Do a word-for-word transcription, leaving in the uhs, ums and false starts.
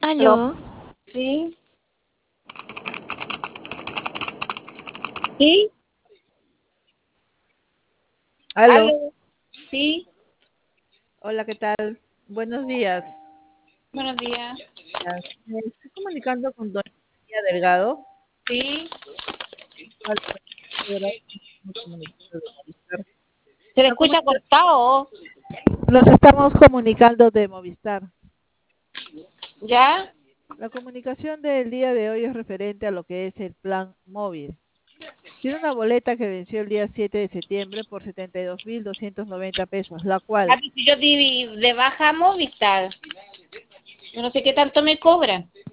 Aló, Aló, sí, sí, Aló, aló, sí, hola, ¿qué tal? Buenos días. buenos días, Ya, Me estoy comunicando con doña María Delgado. sí, Igual, ahora estamos comunicando de Movistar. se le La escucha comunica- cortado, Nos estamos comunicando de Movistar. ¿ya? La comunicación del día de hoy es referente a lo que es el plan móvil. Tiene una boleta que venció el día siete de septiembre por setenta y dos mil doscientos noventa pesos, la Ah, cual pues si yo di de baja Movistar, yo no sé qué tanto me cobran.